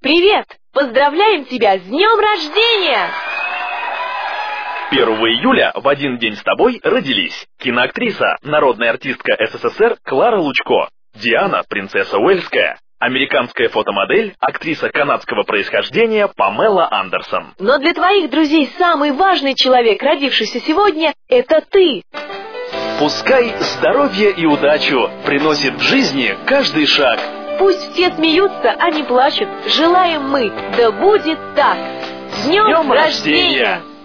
Привет! Поздравляем тебя с днем рождения! 1 июля в один день с тобой родились киноактриса, народная артистка СССР Клара Лучко, Диана, принцесса Уэльская, американская фотомодель, актриса канадского происхождения Памела Андерсон. Но для твоих друзей самый важный человек, родившийся сегодня, это ты. Пускай здоровье и удачу приносит в жизни каждый шаг. Пусть все смеются, а не плачут. Желаем мы, да будет так. С днем рождения!